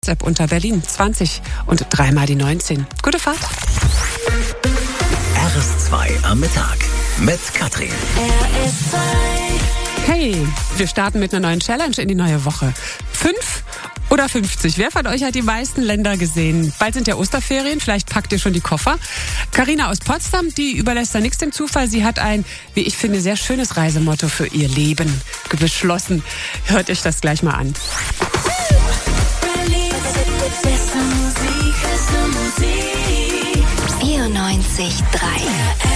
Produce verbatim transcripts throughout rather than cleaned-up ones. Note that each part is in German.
WhatsApp unter Berlin zwanzig und dreimal die neunzehn. Gute Fahrt. R S zwei am Mittag mit Katrin. R S zwei. Hey, wir starten mit einer neuen Challenge in die neue Woche. Fünf oder fünfzig? Wer von euch hat die meisten Länder gesehen? Bald sind ja Osterferien, vielleicht packt ihr schon die Koffer. Carina aus Potsdam, die überlässt da nichts dem Zufall. Sie hat ein, wie ich finde, sehr schönes Reisemotto für ihr Leben beschlossen. Hört euch das gleich mal an. vierundneunzig Komma drei.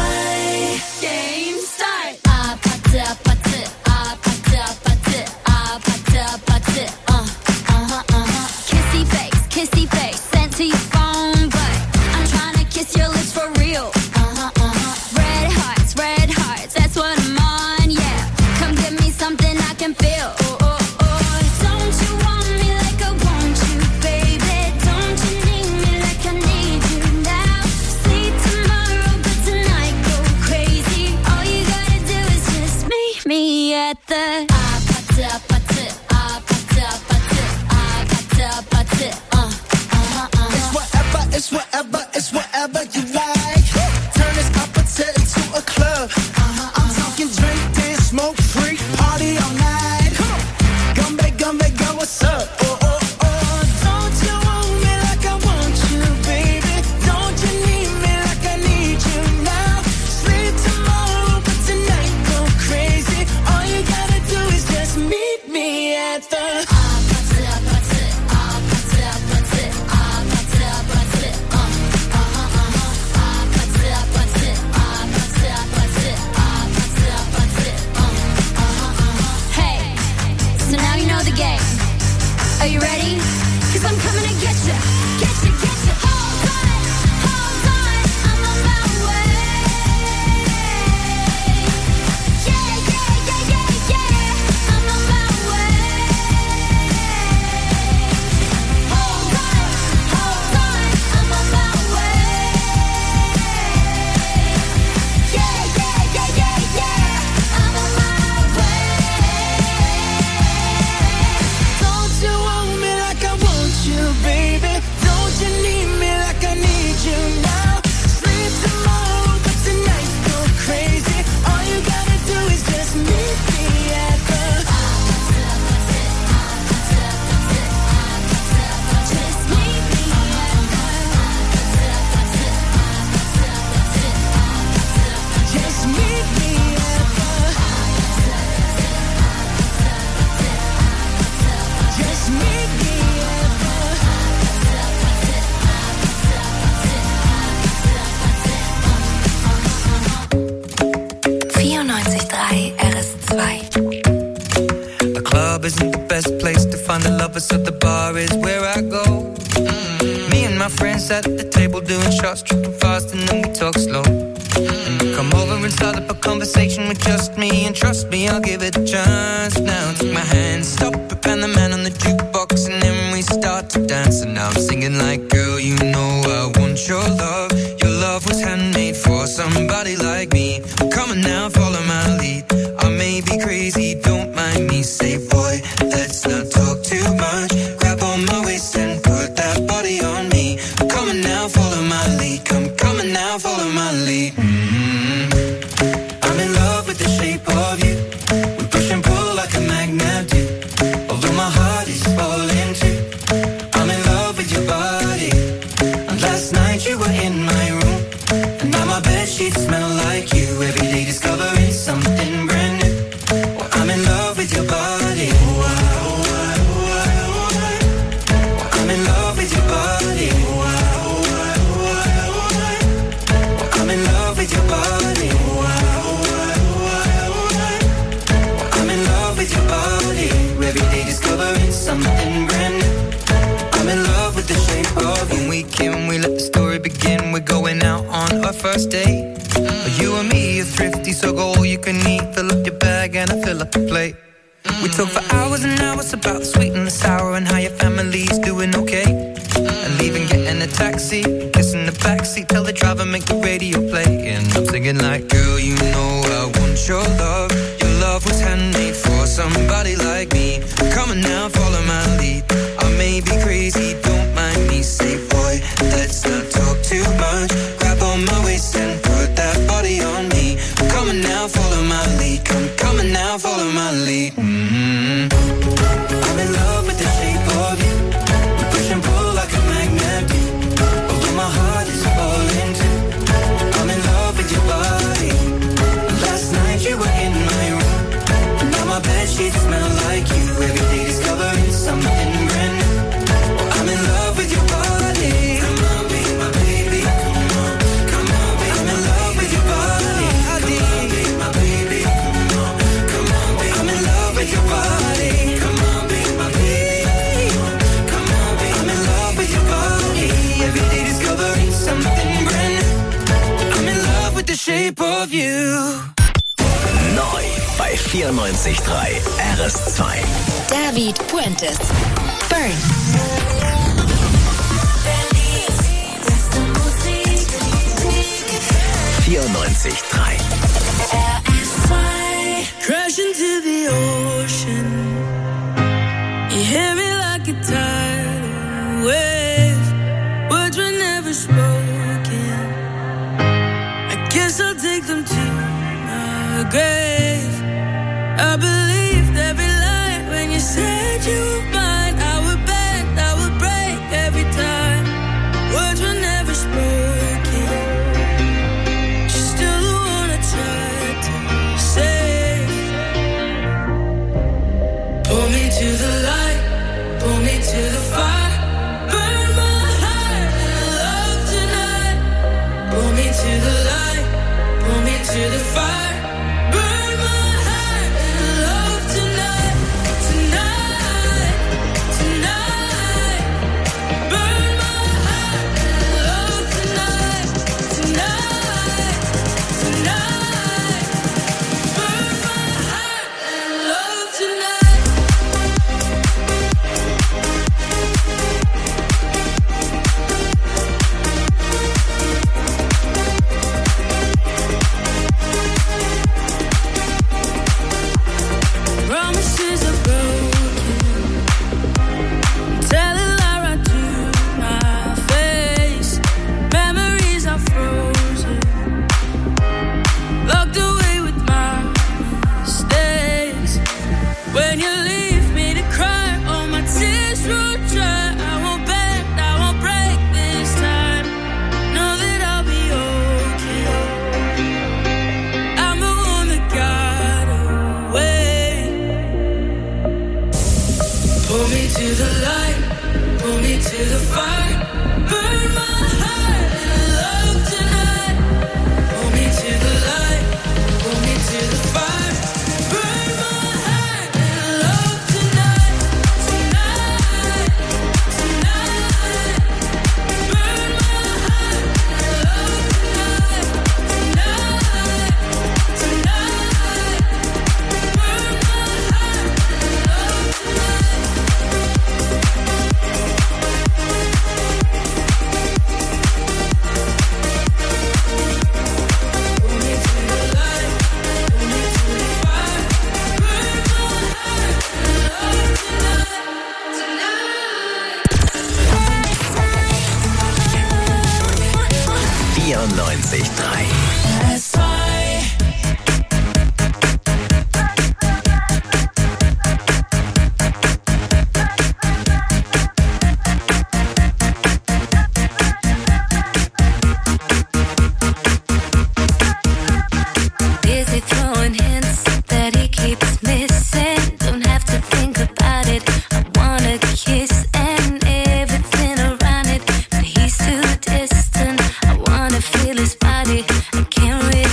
Kissy face, sent to your phone, but I'm trying to kiss your lips for real. Uh-huh, uh-huh. Red hearts, red hearts, that's what I'm on, yeah. Come give me something I can feel. Oh, oh, oh. Don't you want me like I want you, baby? Don't you need me like I need you now? Sleep tomorrow, but tonight go crazy. All you gotta do is just meet me at the ah, pata, pata, ah, pata, pata, ah, pata, pata. It's whatever, it's whatever you like. Turn this opposite into a club. Uh-huh, I'm talking drink, dance, smoke, freak, party all night. Come back, come back, girl, what's up? Oh, oh, oh. Don't you want me like I want you, baby? Don't you need me like I need you now? Sleep tomorrow, but tonight go crazy. All you gotta do is just meet me at the Are you ready? Cause I'm coming to get ya, get ya, get ya. Hold on, hold on, I'm on my way. Yeah, yeah, yeah, yeah, yeah, I'm on my way. Hold on, hold on, I'm on my way. Yeah, yeah, yeah, yeah, yeah, I'm on my way. Don't you want me like I want you, baby? Don't you need me like I need you now? Sleep tomorrow, but tonight go crazy. All you gotta do is just meet me at the just meet me at the just meet me at the just meet me at vierundneunzig Komma drei R S zwei. The club isn't the best place to find the lovers, so the bar is where I go. Mm-hmm. Me and my friends at the table doing shots, tripping fast, and then we talk slow. Mm-hmm. And you come over and start up a conversation with just me, and trust me, I'll give it a chance. Now take my hand, stop it, and the man on the jukebox, and then we start to dance. And now I'm singing like, girl, you know I want your love. Your love was handmade for somebody like me. Come on now, follow my lead. I may be crazy, don't mind me. Say, boy, let's not talk too much. Grab on my waist and put that body on me. Come on now, follow my lead. Come, come on now, follow my lead. Mm-hmm. I'm in love with the shape of you. We push and pull like a magnet do. Although my heart is falling too. I'm in love with your body. And last night you were in my room, and now my bedsheets smell like you. Every day discovering something brand new. Well, I'm in love with your body. I'm in love with your body. I'm in love with your body. I'm in love with your body. Every day discovering something brand new. I'm in love with the shape of you. When we came, we let the story begin. We're going out on our first date. Mm. You and me are thrifty, so go all you can eat. Fill up your bag and I fill up the plate. Mm. We talk for hours and hours about the sweet and the sour and how your family's doing okay. Mm. And leaving, getting a taxi, kissing the backseat, tell the driver make the radio play. And I'm singing like, girl, you know I want your love. Your love was handmade for somebody like me. Come on now, follow my lead. I'm may be crazy, don't mind me. Say, boy, let's not talk too much. Grab on my waist and put that body on me. I'm coming now, follow my lead. Come coming now, follow my lead. Mm-hmm. I'm in love with the shape of you. We push and pull like a magnet do. Although my heart is falling too. I'm in love with your body. Last night you were in my room. Now my bedsheets smell like you. Every day discovering something brand new. I'm in love with your body. Come on, be my baby. Come on, come on, be I'm in love with your body. Come on, be my baby. Come on, come on, be I'm in love with your body. Come on, be my baby. Come on, be I'm in love with your body. Every day discovering something brand new. I'm in love with the shape of you. Neu bei vierundneunzig Komma drei R S zwei. David Puentes. Burn. vierundneunzig Komma drei. Crash into the ocean. You hear me like a tidal wave. Words were never spoken. I guess I'll take them to my grave. I believed every lie when you said you were mine. I would bend, I would break every time. Words were never spoken. She's still the one I tried to save. Pull me to the light, pull me to the fire. Burn my heart in love tonight. Pull me to the light, pull me to the fire. vierundneunzig Komma drei. Feel his body, I can't wait.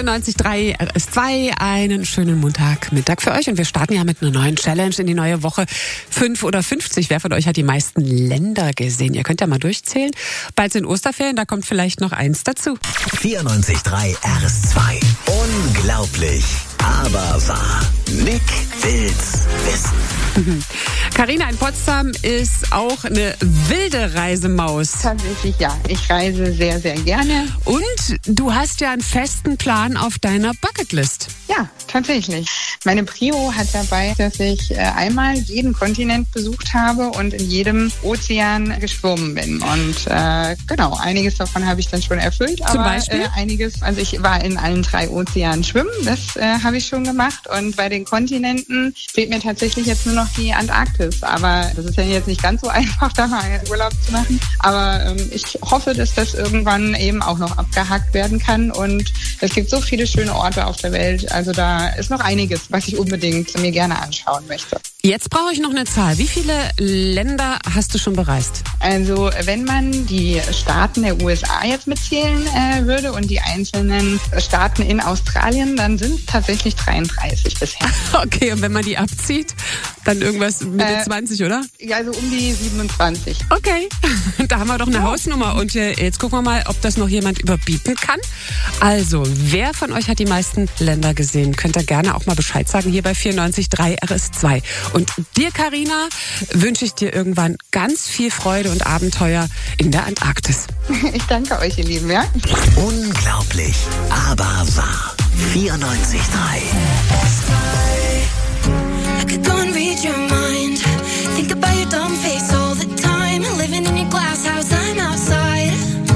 vierundneunzig Komma drei R S zwei, einen schönen Montagmittag für euch. Und wir starten ja mit einer neuen Challenge in die neue Woche. Fünf oder fünfzig, wer von euch hat die meisten Länder gesehen? Ihr könnt ja mal durchzählen. Bald sind Osterferien, da kommt vielleicht noch eins dazu. vierundneunzig Komma drei R S zwei. Unglaublich, aber wahr. Nick will's wissen. Carina in Potsdam ist auch eine wilde Reisemaus. Tatsächlich ja. Ich reise sehr, sehr gerne. Und du hast ja einen festen Plan auf deiner Bucketlist. Ja, tatsächlich. Meine Prio hat dabei, dass ich äh, einmal jeden Kontinent besucht habe und in jedem Ozean geschwommen bin. Und äh, genau, einiges davon habe ich dann schon erfüllt. Zum aber Beispiel? Äh, einiges, also ich war in allen drei Ozeanen schwimmen, das äh, habe ich schon gemacht. Und bei den Kontinenten fehlt mir tatsächlich jetzt nur noch die Antarktis. Aber das ist ja jetzt nicht ganz so einfach, da mal Urlaub zu machen. Aber ähm, ich hoffe, dass das irgendwann eben auch noch abgehakt werden kann. Und es gibt so viele schöne Orte auf der Welt. Also da ist noch einiges, was ich unbedingt mir gerne anschauen möchte. Jetzt brauche ich noch eine Zahl. Wie viele Länder hast du schon bereist? Also wenn man die Staaten der U S A jetzt mitzählen äh, würde und die einzelnen Staaten in Australien, dann sind es tatsächlich dreiunddreißig bisher. Okay, und wenn man die abzieht, dann irgendwas Mitte Äh, zwanzig, oder? Ja, also um die siebenundzwanzig. Okay, da haben wir doch eine Hausnummer. Und äh, jetzt gucken wir mal, ob das noch jemand überbieten kann. Also, wer von euch hat die meisten Länder gesehen? Könnt ihr gerne auch mal Bescheid sagen, hier bei vierundneunzig Komma drei R S zwei. Und dir, Carina, wünsche ich dir irgendwann ganz viel Freude und Abenteuer in der Antarktis. Ich danke euch, ihr Lieben, ja? Unglaublich, aber wahr. vierundneunzig Komma drei. I could go and read your mind. Think about your dumb face all the time. Living in your glass house, I'm outside.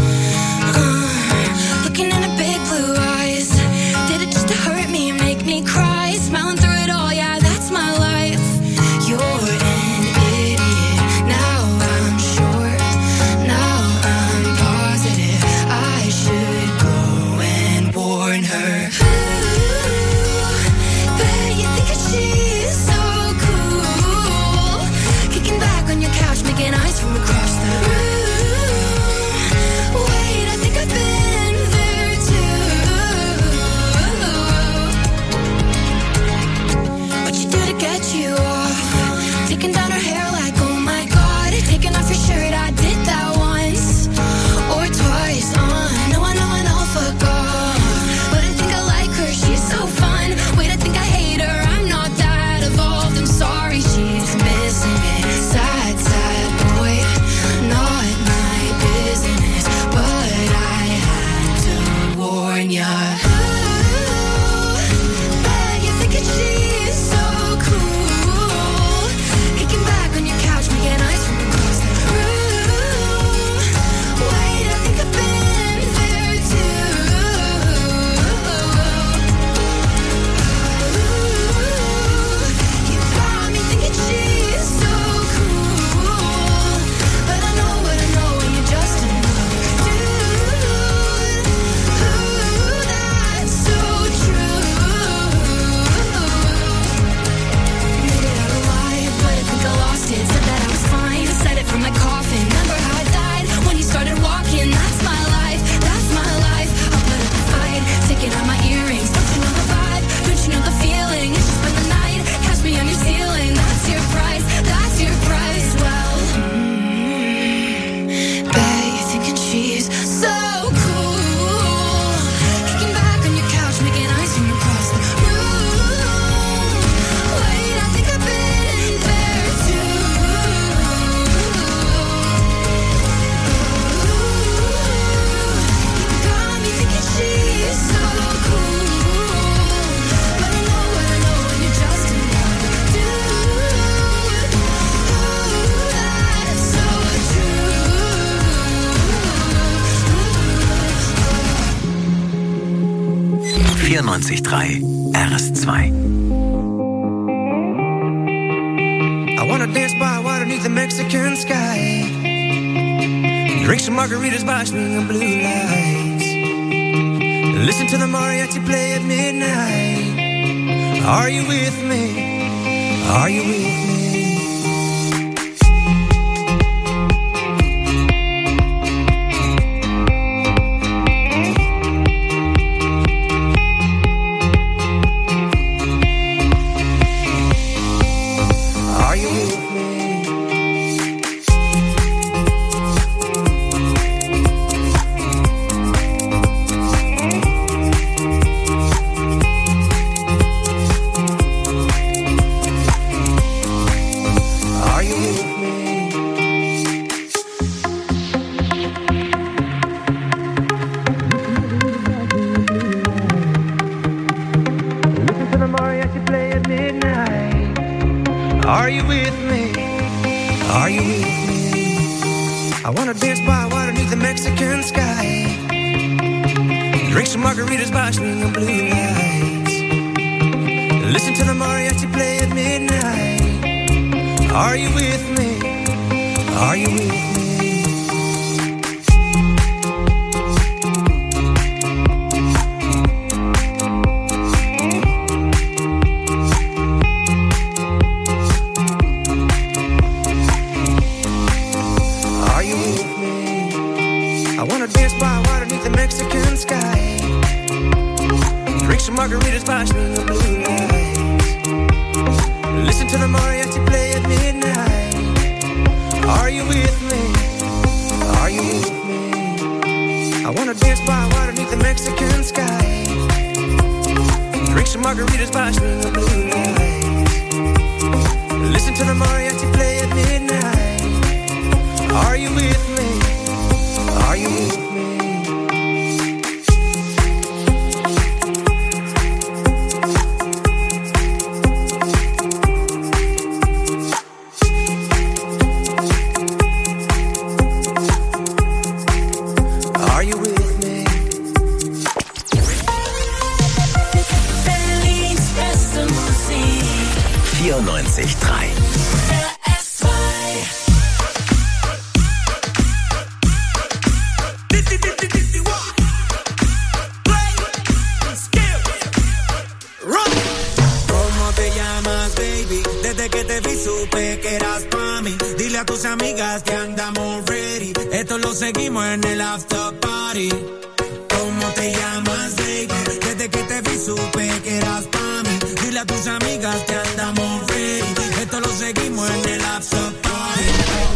Uh, looking in a big blue eyes. Did it just to hurt me and make me cry? Smiling through it all, yeah, that's my life. You're an idiot. Now I'm sure. Now I'm positive. I should go and warn her. Bet you think she's so cool. Kicking back on your couch, making eyes from across the room. Wait, I think I've been there too. What you do to get you off? Taking down her hair like, oh my god. Taking off your shirt, I did that once or twice. Uh, no, I know, I know, fuck off. But I think I like her, she's so fun. Wait, I think I hate her, I'm not that evolved. I'm sorry, she's missing it. Sad, sad boy, not my business. But I had to warn ya. Bet you think she's so cool. Kicking back on your couch, making eyes from across the room. Wait, I think I've been there too. You got me thinking she's so cool. But I know what I know, and you're just another dude. Ooh, that's so true. Made it out alive, but I think I lost it. Said that I was fine, said it from my coffin. Remember how I died when you started walking? That's my life, that's my life. I'll put up a fight, taking out my earrings. Don't you know the vibe? Don't you know the feeling? It's just been the night, catch me on your ceiling. That's your price, that's your price. Well, mm, bet you're thinking she's so cool. Kicking back on your couch, making eyes from across the room. Wait, I think I've been there too. You got me thinking she's so cool. But I know what I know, and you're just another dude. Ooh, that's so true. vierundneunzig Komma drei R S zwei. I wanna dance by water beneath the Mexican sky. Drink some margaritas by swinging blue lights. Listen to the mariachi play at midnight. Are you with me? Are you with me? Are you with me? Are you with me? I wanna dance by water beneath the Mexican sky. Drink some margaritas by swinging blue lights. Listen to the mariachi play at midnight. Are you with me? Are you with me? Mexican sky. Drink some margaritas by swinging blue lights. Listen to the mariachi play at midnight. Are you with me? Are you with me? I wanna dance by water beneath the Mexican sky. Drink some margaritas by swinging blue lights. Listen to the mariachi play at midnight. Are you with me? Are you with me? vierundneunzig Komma drei. ¿Cómo te llamas, baby? Desde que te vi supe que eras pa' mí. Dile a tus amigas que andamos ready. Esto lo seguimos en el after party. ¿Cómo te llamas, baby? Desde que te vi supe que eras pa' mí. Dile a tus amigas que andamos ready. Esto lo seguimos en el after party.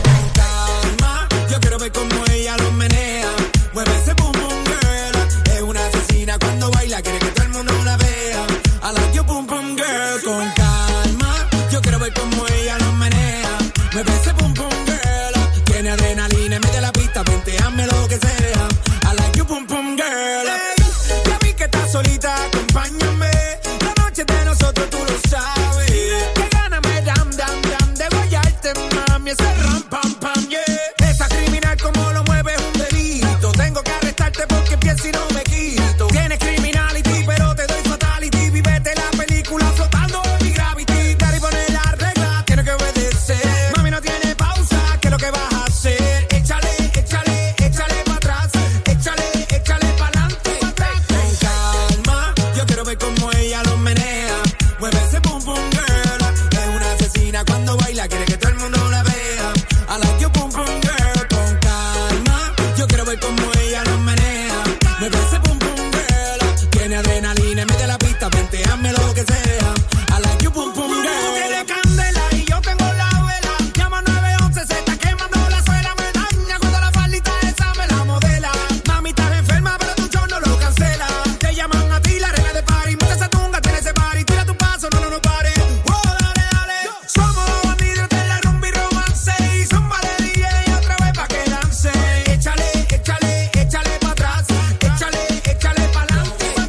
Calma, yo quiero ver cómo ella lo menea. Mueve ese boom boom girl. Es una asesina cuando baila, quiere que todo el mundo la vea. I like your boom boom girl. Con calma, yo quiero ver cómo ella lo menea. Mueve ese boom boom girl. Tiene adrenalina en medio de la pista, venteame lo que sea. I like your boom boom girl. Hey, ya vi que estás solita, acompáñame. La noche de nosotros tú lo sabes. Que gana me dam dam dam de guayarte, mami. Ese ram pam pam, yeah. Esa criminal como lo mueve es un delito. Tengo que arrestarte porque pienso y no me quito. Tienes criminality, pero te doy fatality. Vivete la película flotando en mi gravity. Dar y poner la regla, tienes que obedecer. Mami, no tiene pausa, ¿qué es lo que vas a hacer? Échale, échale, échale para atrás. Échale, échale para adelante. Con calma, yo quiero ver cómo ella lo menea. Mueve ese boom boom girl. Es una asesina cuando baila, quiere que todo el mundo la vea. I like your boom boom girl. Con calma, yo quiero ver cómo ella lo menea. Mueve ese boom boom girl. Tiene adrenalina en medio de la pista, venteame lo que sea. I like your boom boom girl. Tú tienes candela y yo tengo la vela. Llama nueve once, se está quemando la suela. Me daña cuando la faldita esa me la modela. Mami, estás enferma, pero tu show no lo cancela. Te llaman a ti, la reina de party. Monta esa tunga, tiene ese party. Tira tu paso, no, no, no pare. Oh, dale, dale. Somos los bandidos de la rumba y romance. Y son vale D J otra vez pa' que dance. Échale, échale, échale pa' atrás. Échale, échale pa' adelante. Con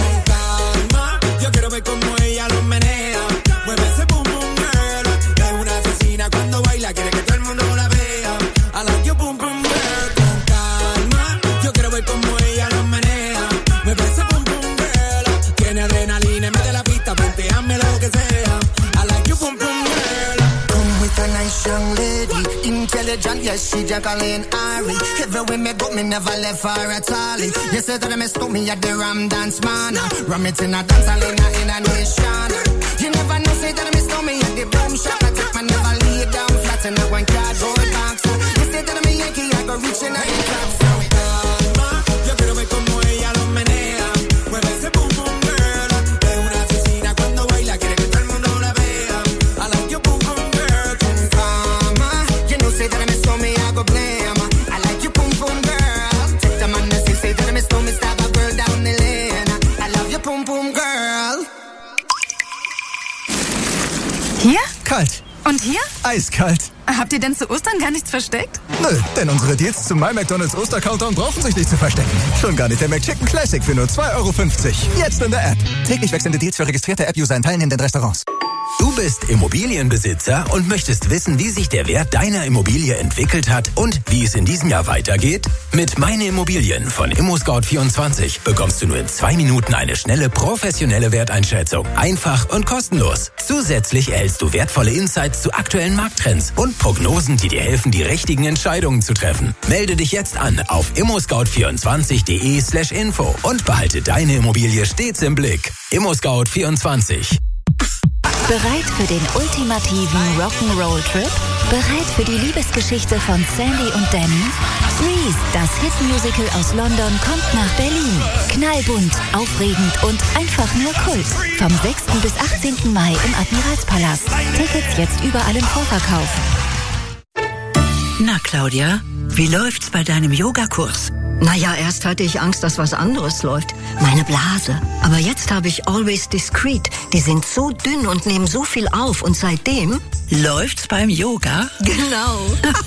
calma, yo quiero ver cómo ella lo menea. Mueve ese boom boom girl. Es una asesina cuando baila, quiere que todo el mundo la vea. I like your boom boom girl. Con calma, yo quiero ver cómo ella lo menea. Mueve ese boom boom girl. Tiene adrenalina en medio de la pista, venteame lo que sea. I like your boom boom girl. Come with a nice young lady, intelligent, yes, she Jacqueline Ari. Everywhere me go, me never left her at all. You said that I mistook me at the Ram Dance Man. Ram it in a dance hall in a, in a nation. You never know, say that I mistook me at the Boom Shop. I take my never lay down flat in a one cardboard box. You said that I'm a Yankee, I go reaching out the club. Calma, yo quiero ver cómo ella lo menea. Mueve ese boom boom girl. Es una asesina cuando baila, quiere que todo el mundo la vea. I like your boom boom girl. Con eiskalt. Habt ihr denn zu Ostern gar nichts versteckt? Nö, denn unsere Deals zum My McDonald's Oster-Countdown brauchen sich nicht zu verstecken. Schon gar nicht der McChicken Classic für nur zwei Euro fünfzig. Jetzt in der App. Täglich wechselnde Deals für registrierte App-User in teilnehmenden Restaurants. Du bist Immobilienbesitzer und möchtest wissen, wie sich der Wert deiner Immobilie entwickelt hat und wie es in diesem Jahr weitergeht? Mit Meine Immobilien von ImmoScout vierundzwanzig bekommst du nur in zwei Minuten eine schnelle, professionelle Werteinschätzung. Einfach und kostenlos. Zusätzlich erhältst du wertvolle Insights zu aktuellen Markttrends und Prognosen, die dir helfen, die richtigen Entscheidungen zu treffen. Melde dich jetzt an auf immoscout vierundzwanzig punkt de slash info und behalte deine Immobilie stets im Blick. ImmoScout vierundzwanzig. Bereit für den ultimativen Rock'n'Roll-Trip? Bereit für die Liebesgeschichte von Sandy und Danny? Breeze, das Hitmusical aus London, kommt nach Berlin. Knallbunt, aufregend und einfach nur Kult. Vom sechsten bis achtzehnten Mai im Admiralspalast. Tickets jetzt überall im Vorverkauf. Na, Claudia, wie läuft's bei deinem Yogakurs? Naja, erst hatte ich Angst, dass was anderes läuft. Meine Blase. Aber jetzt habe ich Always Discreet. Die sind so dünn und nehmen so viel auf. Und seitdem... Läuft's beim Yoga? Genau.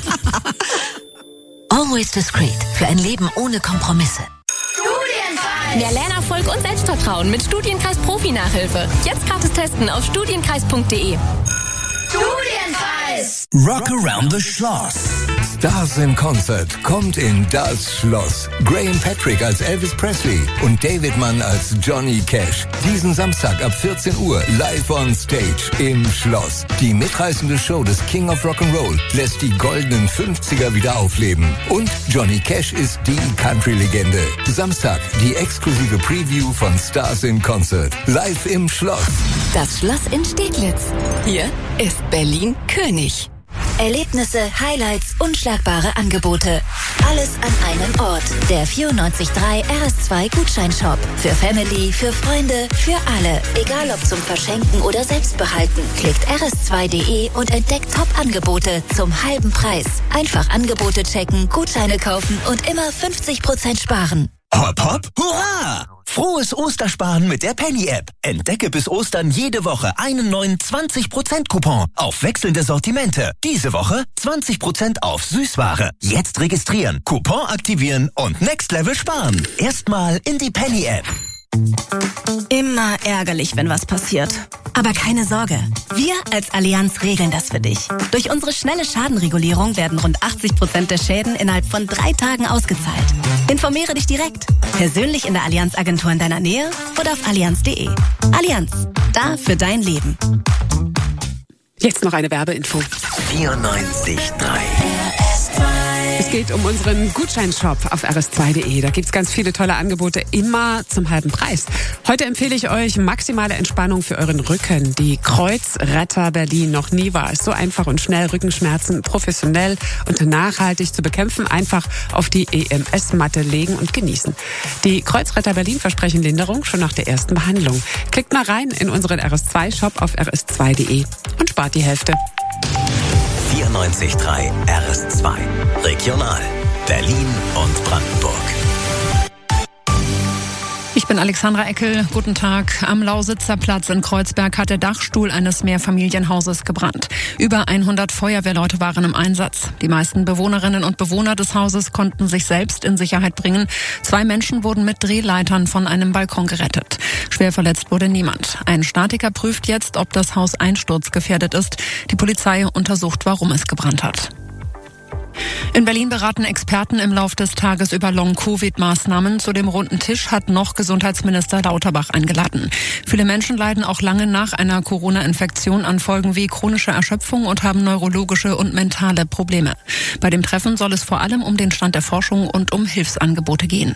Always Discreet. Für ein Leben ohne Kompromisse. Studienkreis! Mehr Lernerfolg und Selbstvertrauen mit Studienkreis Profi-Nachhilfe. Jetzt gratis testen auf studienkreis punkt de. Studienkreis! Rock Around the Schloss. Stars in Concert kommt in das Schloss. Graham Patrick als Elvis Presley und David Mann als Johnny Cash. Diesen Samstag ab vierzehn Uhr live on stage im Schloss. Die mitreißende Show des King of Rock'n'Roll lässt die goldenen fünfziger wieder aufleben. Und Johnny Cash ist die Country-Legende. Samstag die exklusive Preview von Stars in Concert. Live im Schloss. Das Schloss in Steglitz. Hier ist Berlin König. Erlebnisse, Highlights, unschlagbare Angebote. Alles an einem Ort. Der vierundneunzig Komma drei R S zwei Gutscheinshop. Für Family, für Freunde, für alle. Egal ob zum Verschenken oder selbst behalten. Klickt r s zwei punkt de und entdeckt Top-Angebote zum halben Preis. Einfach Angebote checken, Gutscheine kaufen und immer fünfzig Prozent sparen. Hopp, hopp, hurra! Frohes Ostersparen mit der Penny-App. Entdecke bis Ostern jede Woche einen neuen zwanzig Prozent Coupon auf wechselnde Sortimente. Diese Woche zwanzig Prozent auf Süßware. Jetzt registrieren, Coupon aktivieren und Next Level sparen. Erstmal in die Penny-App. Immer ärgerlich, wenn was passiert. Aber keine Sorge, wir als Allianz regeln das für dich. Durch unsere schnelle Schadenregulierung werden rund achtzig Prozent der Schäden innerhalb von drei Tagen ausgezahlt. Informiere dich direkt, persönlich in der Allianz-Agentur in deiner Nähe oder auf allianz punkt de. Allianz, da für dein Leben. Jetzt noch eine Werbeinfo. vierundneunzig Komma drei Es geht um unseren Gutscheinshop auf r s zwei punkt de. Da gibt's ganz viele tolle Angebote, immer zum halben Preis. Heute empfehle ich euch maximale Entspannung für euren Rücken. Die Kreuzretter Berlin. Noch nie war es so einfach und schnell, Rückenschmerzen professionell und nachhaltig zu bekämpfen. Einfach auf die E M S-Matte legen und genießen. Die Kreuzretter Berlin versprechen Linderung schon nach der ersten Behandlung. Klickt mal rein in unseren R S zwei Shop auf r s zwei punkt de und spart die Hälfte. vierundneunzig Komma drei R S zwei. Regional. Berlin und Brandenburg. Ich bin Alexandra Eckel. Guten Tag. Am Lausitzer Platz in Kreuzberg hat der Dachstuhl eines Mehrfamilienhauses gebrannt. Über hundert Feuerwehrleute waren im Einsatz. Die meisten Bewohnerinnen und Bewohner des Hauses konnten sich selbst in Sicherheit bringen. Zwei Menschen wurden mit Drehleitern von einem Balkon gerettet. Schwer verletzt wurde niemand. Ein Statiker prüft jetzt, ob das Haus einsturzgefährdet ist. Die Polizei untersucht, warum es gebrannt hat. In Berlin beraten Experten im Lauf des Tages über Long-Covid-Maßnahmen. Zu dem runden Tisch hat noch Gesundheitsminister Lauterbach eingeladen. Viele Menschen leiden auch lange nach einer Corona-Infektion an Folgen wie chronische Erschöpfung und haben neurologische und mentale Probleme. Bei dem Treffen soll es vor allem um den Stand der Forschung und um Hilfsangebote gehen.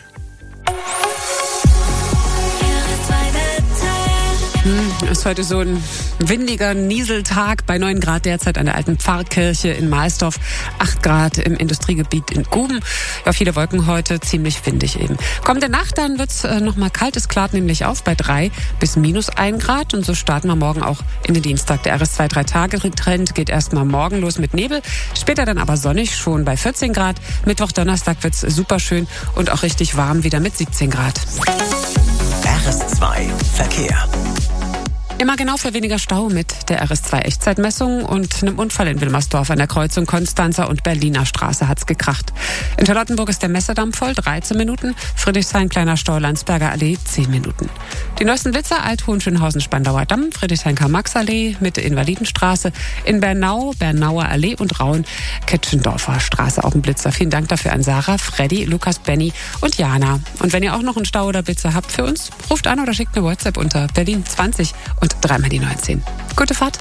Ist heute so ein windiger Nieseltag bei neun Grad derzeit an der alten Pfarrkirche in Mahlsdorf, acht Grad im Industriegebiet in Guben. Ja, viele Wolken heute, ziemlich windig eben. Kommende Nacht dann wird's äh, nochmal kalt, es klart nämlich auf bei drei bis minus ein Grad und so starten wir morgen auch in den Dienstag. Der R S zwei drei Tage Trend geht erstmal morgen los mit Nebel, später dann aber sonnig schon bei vierzehn Grad. Mittwoch, Donnerstag wird's super schön und auch richtig warm wieder mit siebzehn Grad. R S zwei Verkehr. Immer genau für weniger Stau mit der R S zwei Echtzeitmessung und einem Unfall in Wilmersdorf an der Kreuzung Konstanzer und Berliner Straße hat's gekracht. In Charlottenburg ist der Messedamm voll, dreizehn Minuten. Friedrichshain, kleiner Stau, Landsberger Allee, zehn Minuten. Die neuesten Blitzer, Alt-Hohenschönhausen, Spandauer Damm, Friedrichshain-Karl-Marx-Allee, Mitte Invalidenstraße, in Bernau, Bernauer Allee und Rauen, Ketschendorfer Straße, auch ein Blitzer. Vielen Dank dafür an Sarah, Freddy, Lukas, Benny und Jana. Und wenn ihr auch noch einen Stau oder Blitzer habt für uns, ruft an oder schickt eine WhatsApp unter Berlin zwanzig und dreimal die neunzehn. Gute Fahrt.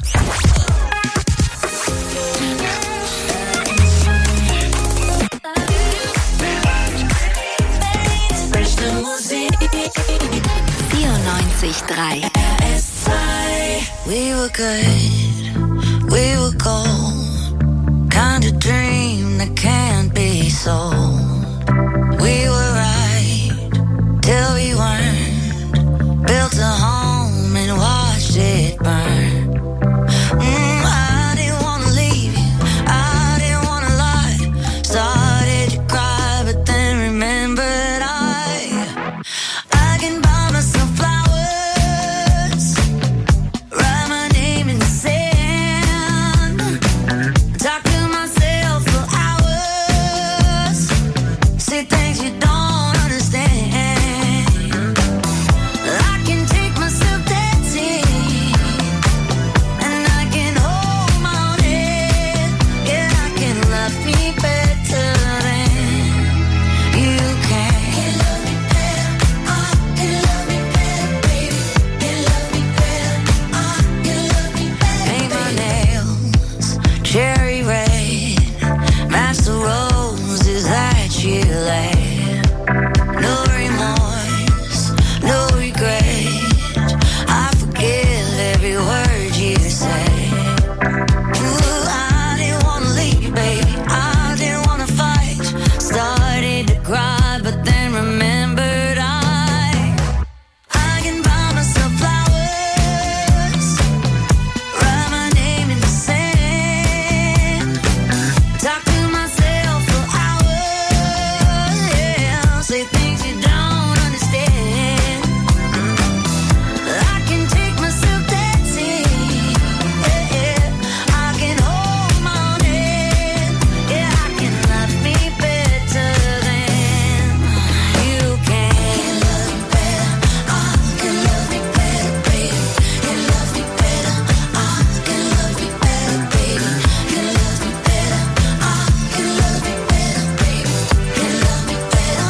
vierundneunzig Komma drei R S zwei. We were good, we were gold. Kind of dream that can't be sold. We were right till we weren't. Built a home and watched it burn. Mm, I didn't wanna leave you, I didn't wanna lie. Started to cry, but then remembered I I can buy myself flowers, write my name in the sand, talk to myself for hours, say things you don't understand. I can take myself dancing, and I can hold my own head. Yeah, I can love me better than you can. Can love me better, I can love me better, baby. Can love me better, I can love me better. Paint my nails cherry red, match the roses that you laid. No remorse, no regret. I forgive every word you say. Ooh, I didn't wanna leave you, baby. I didn't wanna fight. Started to cry, but then remembered I I can buy myself flowers, write my name in the sand, talk to myself for hours, yeah, say things you don't understand. I can take myself dancing, yeah, yeah. I can hold my own head, yeah, I can love me better than you can. Can love me better, I can love me better, baby. Can love me better, I can love me better, baby. Can love me better, I can love me better, baby. Can love me better,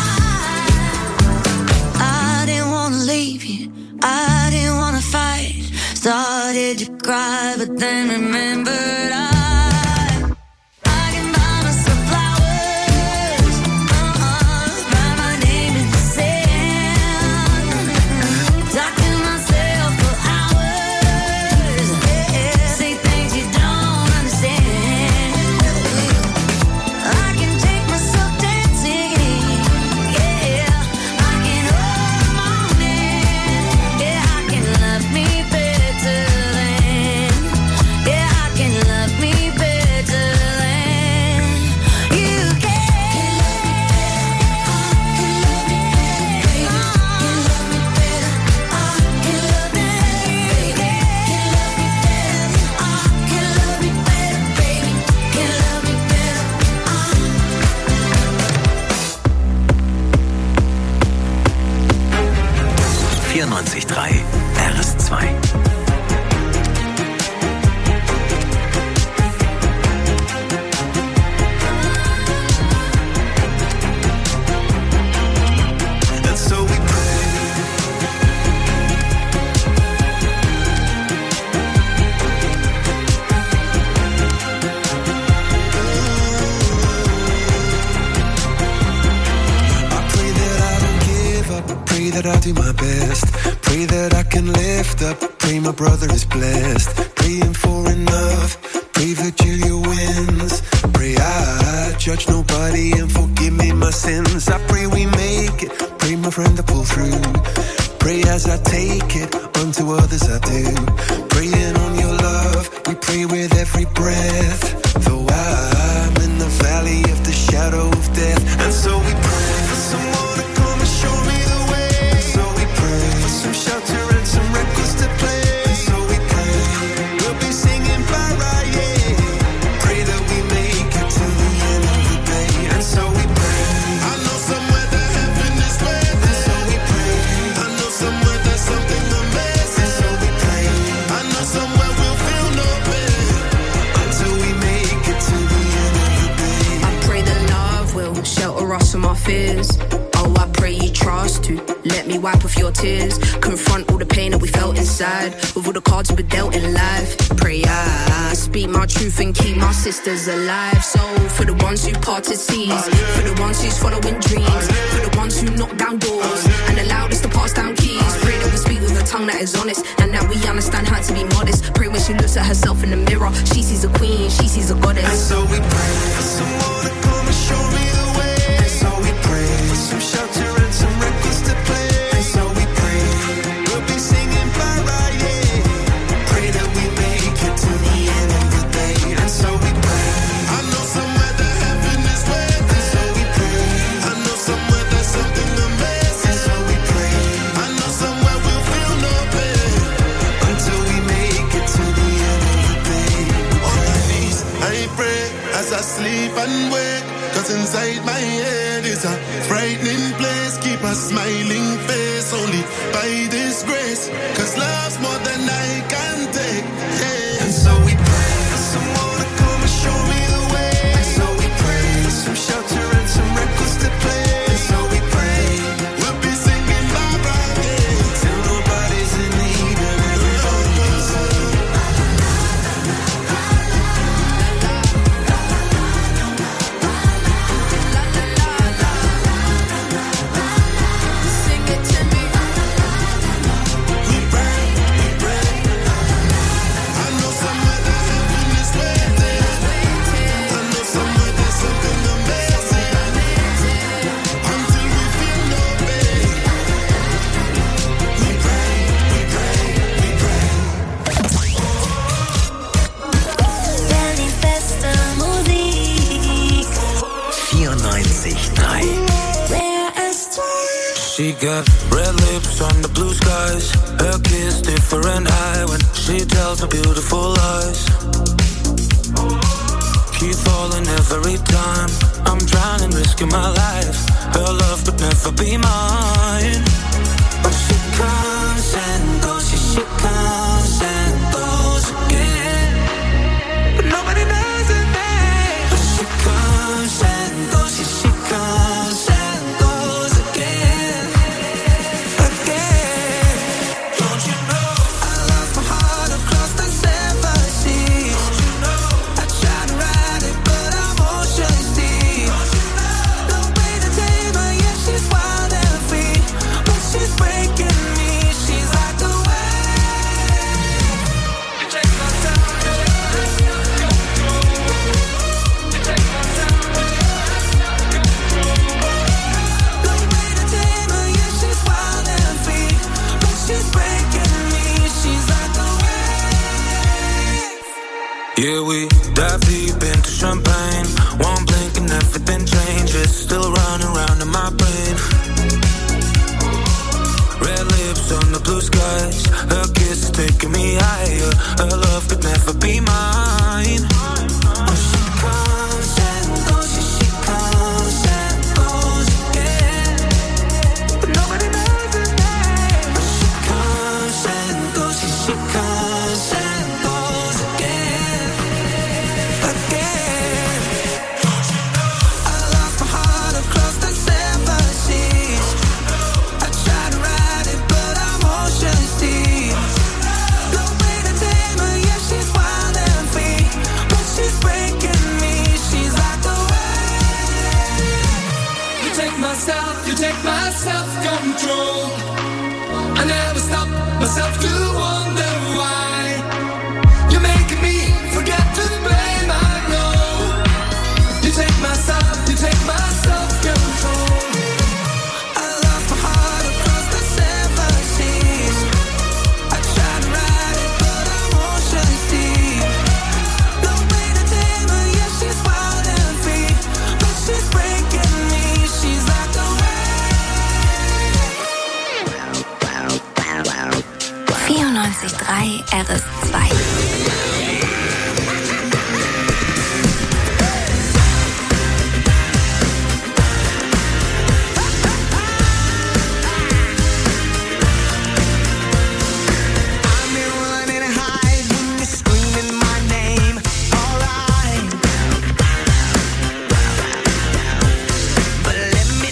I I didn't wanna leave you, I didn't wanna fight. Started to cry, but then remembered I I can buy myself flowers, uh-uh, write my name in the sand, talk to myself for hours, yeah, say things you don't understand. I can take myself dancing, yeah, I can hold my own hand, yeah, I can love me better than, yeah, I can love me better than you can. Can love me better, I can love me better, baby. Can love me better, I can love me better, baby. Can love me better, I vierundneunzig Komma drei R S zwei. And so we pray. I pray that I don't give up. I pray that I do my best. Pray that I can lift up. Pray my brother is blessed. Praying for enough. Pray Virgilia wins. Pray I judge nobody and forgive me my sins. I pray we make it. Pray my friend to pull through. Pray as I take it, unto others I do. Praying on your love, we pray with every breath. Though I'm in the valley of the shadow of death. And so we pray for someone to come and show me the way. So we pray for some shelter and some records to play. my fears. Oh, I pray you trust to let me wipe off your tears. Confront all the pain that we felt inside with all the cards we dealt in life. Pray I speak my truth and keep my sisters alive. So for the ones who parted seas, for the ones who's following dreams, for the ones who knock down doors and allowed us to pass down keys. Pray that we speak with a tongue that is honest and that we understand how to be modest. Pray when she looks at herself in the mirror, she sees a queen, she sees a goddess. And so we pray for someone to come and show me the way. And so we pray for some shelter and some records to play. And so we pray we'll be singing bye-bye, yeah. Pray that we make it to the end of the day. And so we pray. I know somewhere that heaven is waiting. And so we pray. I know somewhere there's something amazing. And so we pray. I know somewhere we'll feel no pain until we make it to the end of the day. On my knees, I pray as I sleep and wake. Cause inside my head is a frightening place. Keep a smiling face only by this grace. Cause love's more than I can take, yeah. And so we pray for someone to come and show me the way. And so we pray for some shelter and some records to play. And so we pray we'll be singing bye-bye, yeah, till nobody's in need and everybody's saved. She got red lips on the blue skies. Her kiss different high when she tells her beautiful lies. Keep falling every time. I'm drowning, risking my life. Her love could never be mine. But she comes and goes, yeah, she comes and goes again. But nobody knows her name. But she comes and goes, yeah, she comes and goes again. Again. Don't you know I lost my heart across the seven seas? Don't you know I tried to ride it, but I'm ocean deep. Don't you know no way to tame her, yeah, she's wild and free. But she's breaking me, she's like a wave. You take my time, you take my time, you take my time, no way to tame her, yeah, she's wild and free. But she's breaking me, she's like a wave. Yeah, we dive deep into champagne. One blink and everything changes. Still running round in my brain. Red lips on the blue skies. Her kiss is taking me higher. Her love could never be mine. Oh, she comes and goes, yeah, she comes and goes again. But nobody knows her name. But she comes and goes, yeah, she comes and goes again. Again. Don't you know I lost my heart across the seven seas? I tried to ride it, but I'm ocean deep. No way to tame her, yeah, she's wild and free. But she's breaking me, she's like a wave. You take myself, you take my self-control. I never stop myself to wonder why. You're making me forget to blame, I know. You take myself, you take my self-control. I lost my heart across the seven seas. I tried to ride it, but I'm ocean deep. No way to tame her, yeah, she's wild and free. But she's breaking me, she's like a vierundneunzig Komma drei R S zwei. But let me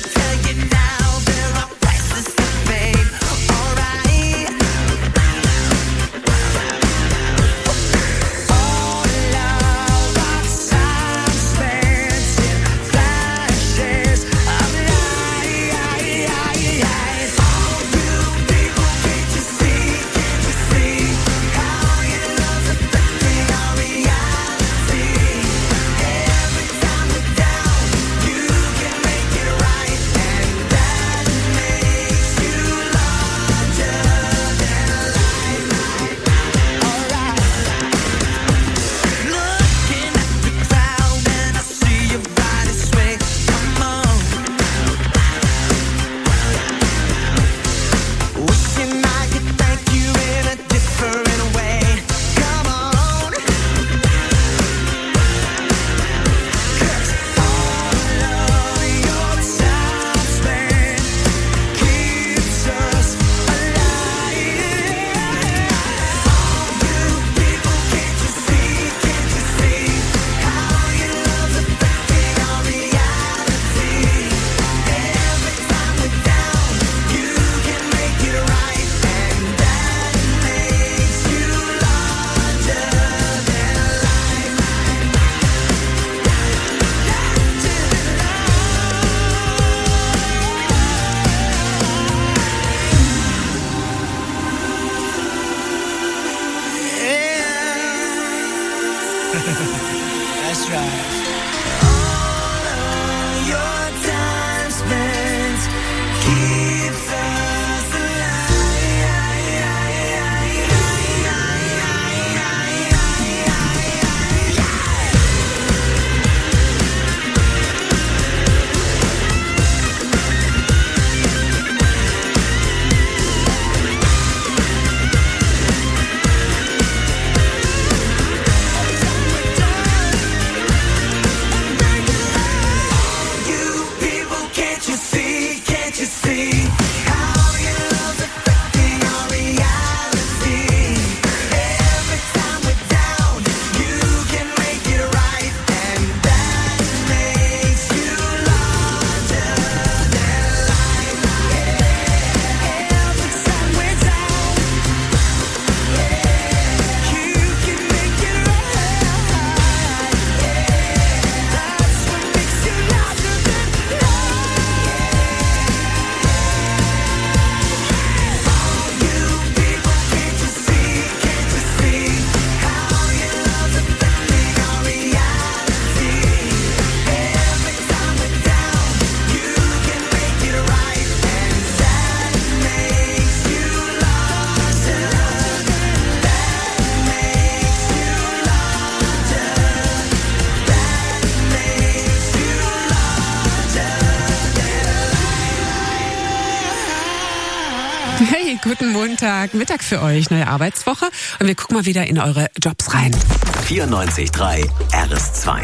Guten Montag, Mittag für euch, neue Arbeitswoche. Und wir gucken mal wieder in eure Jobs rein. vierundneunzig Komma drei R S zwei.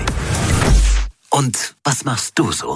Und was machst du so?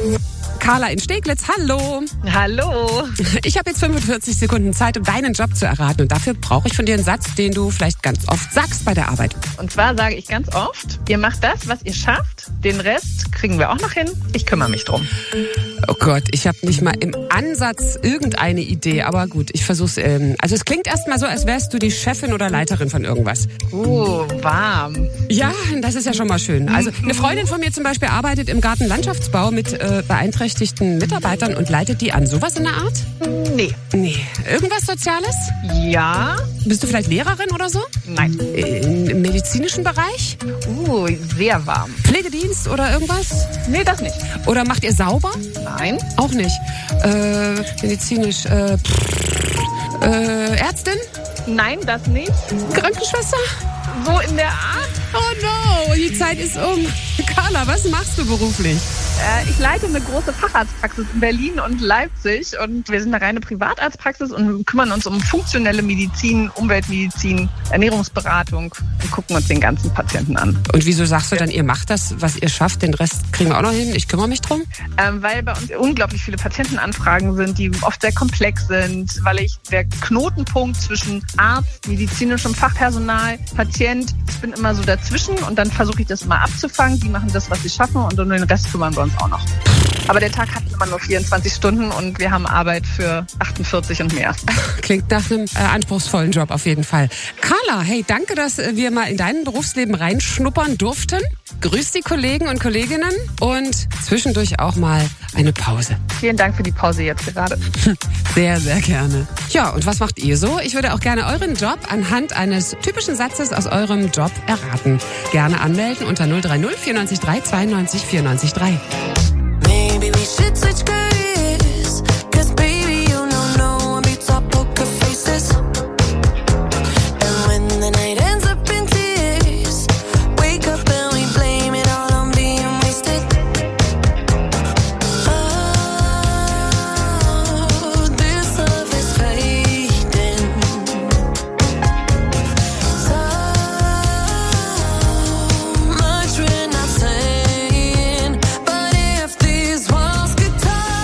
Carla in Steglitz, hallo. Hallo. Ich habe jetzt fünfundvierzig Sekunden Zeit, um deinen Job zu erraten. Und dafür brauche ich von dir einen Satz, den du vielleicht ganz oft sagst bei der Arbeit. Und zwar sage ich ganz oft, ihr macht das, was ihr schafft. Den Rest kriegen wir auch noch hin. Ich kümmere mich drum. Oh Gott, ich habe nicht mal im Ansatz irgendeine Idee. Aber gut, ich versuch's. Ähm, also es klingt erst mal so, als wärst du die Chefin oder Leiterin von irgendwas. Oh, warm. Ja, das ist ja schon mal schön. Also eine Freundin von mir zum Beispiel arbeitet im Gartenlandschaftsbau mit äh, beeinträchtigten Mitarbeitern und leitet die an. Sowas in der Art? Nee. Nee. Irgendwas Soziales? Ja. Bist du vielleicht Lehrerin oder so? Nein. Im medizinischen Bereich? Uh, sehr warm. Pflegedienst oder irgendwas? Nee, das nicht. Oder macht ihr sauber? Nein. Auch nicht. Äh, medizinisch, äh, pff, äh, Ärztin? Nein, das nicht. Krankenschwester? So in der Art? Oh no, die Zeit ist um. Carla, was machst du beruflich? Äh, ich leite eine große Facharztpraxis in Berlin und Leipzig und wir sind eine reine Privatarztpraxis und kümmern uns um funktionelle Medizin, Umweltmedizin, Ernährungsberatung und gucken uns den ganzen Patienten an. Und wieso sagst du dann, ihr macht das, was ihr schafft, den Rest kriegen wir auch noch hin, ich kümmere mich drum? Ähm, weil bei uns unglaublich viele Patientenanfragen sind, die oft sehr komplex sind, weil ich der Knotenpunkt zwischen Arzt, medizinischem Fachpersonal, Patient, ich bin immer so dazwischen und dann versuche ich das immer abzufangen, die machen das, was sie schaffen und um den Rest kümmern wir uns auch noch. Aber der Tag hat immer nur vierundzwanzig Stunden und wir haben Arbeit für achtundvierzig und mehr. Klingt nach einem äh, anspruchsvollen Job auf jeden Fall. Carla, hey, danke, dass wir mal in dein Berufsleben reinschnuppern durften. Grüß die Kollegen und Kolleginnen und zwischendurch auch mal eine Pause. Vielen Dank für die Pause jetzt gerade. Sehr, sehr gerne. Ja, und was macht ihr so? Ich würde auch gerne euren Job anhand eines typischen Satzes aus eurem Job erraten. Gerne anmelden unter null drei null vierundneunzig drei zweiundneunzig vierundneunzig drei. Maybe we should switch careers, 'cause baby you know no one beats our poker faces. And when the night ends up in tears, wake up and we blame it all on being wasted. Oh, this love is fading. So much we're not saying, but if these walls could talk,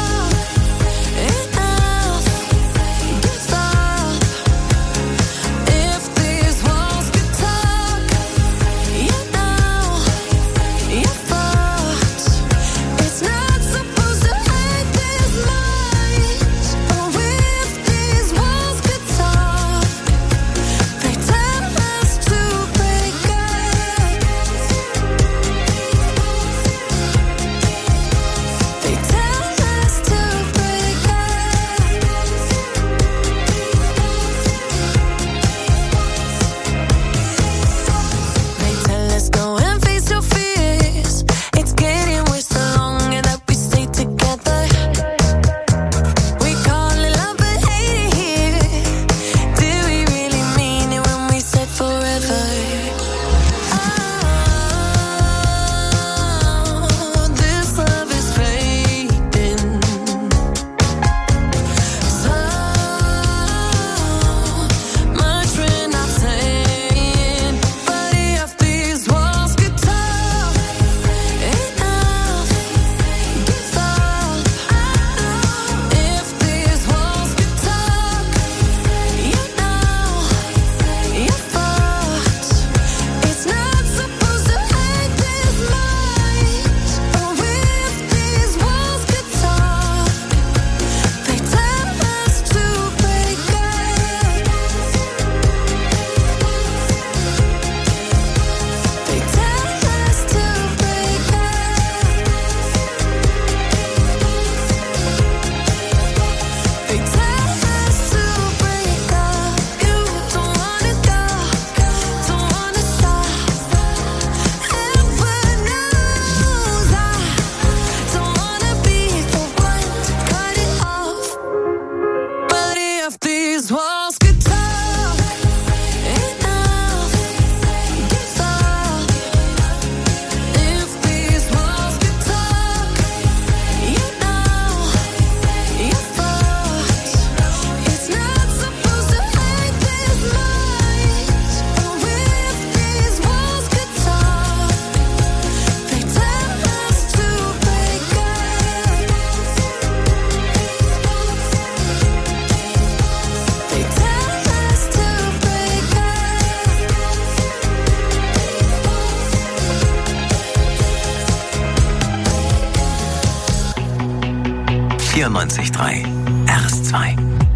vierundneunzig Komma drei R S zwei.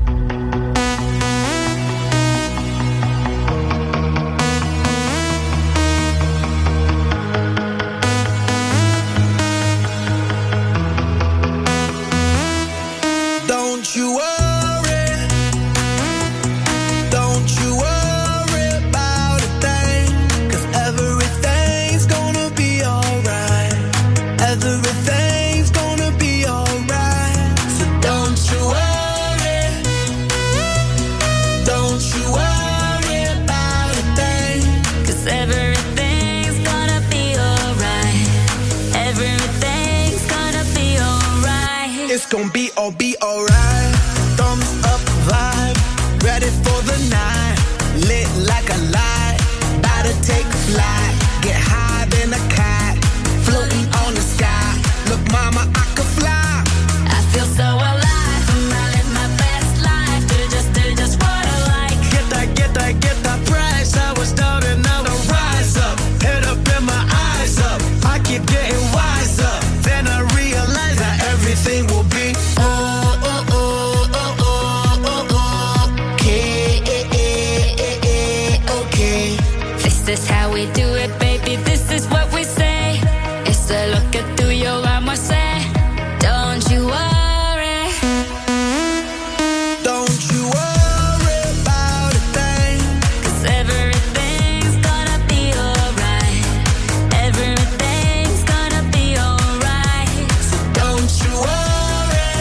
Don't you worry, don't you worry about a thing, 'cause everything's gonna be alright. Everything's gonna be alright. So don't you worry, don't you worry about a thing, 'cause everything's gonna be alright. Everything's gonna be alright. It's gonna be all be alright. Thumbs up vibe, ready for the night. Lit like a light, about to take flight. Get high than a cat, floating on the sky. Look, mama, I could fly. I feel so alive. I live my best life. Do just, do just what I like. Get that, get that, get that price. I was down and now I rise up. Head up and my eyes up. I keep getting wiser. Then I realize that everything will be oh, oh, oh, oh, oh, oh, oh. Okay, okay. This is how we do it, baby. This is what we say. It's a look at through your arm, I say. Don't you worry. Don't you worry about a thing, 'Cause everything's gonna be alright. Everything's gonna be alright. so don't you worry.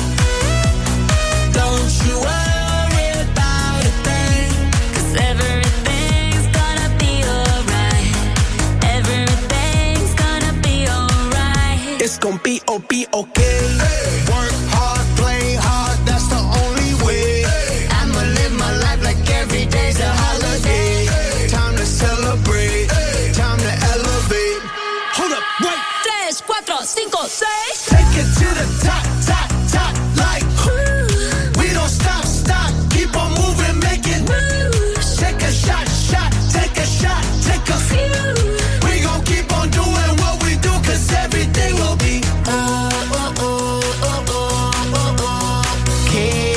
Don't you worry about a thing, 'Cause everything's gonna be alright. Everything's gonna be alright. it's gonna be oh be okay. Work hard, play hard, that's the only way. I'ma live my life like every day's a holiday. Time to celebrate, time to elevate. Hold up, wait. Tres, cuatro, cinco, seis. Take it to the top, top, top, like we don't stop, stop, keep on moving, make it moves. Take a shot, shot, take a shot, take a few. We gon' keep on doing what we do, 'cause everything will be oh, oh, oh, oh, oh, oh, oh. Okay,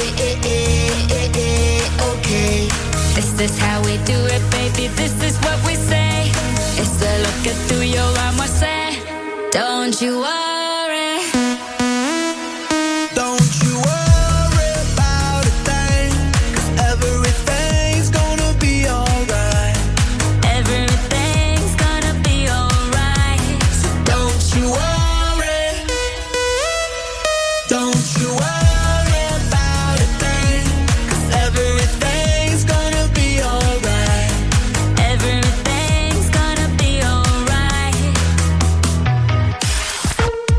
okay. This is how we do it, baby. This is what we say. It's a look at through your arm, I say. Don't you worry. Don't you worry about a thing, 'cause everything's gonna be alright. Everything's gonna be alright. So don't you worry. Don't you worry about a thing, 'cause everything's gonna be alright. Everything's gonna be alright.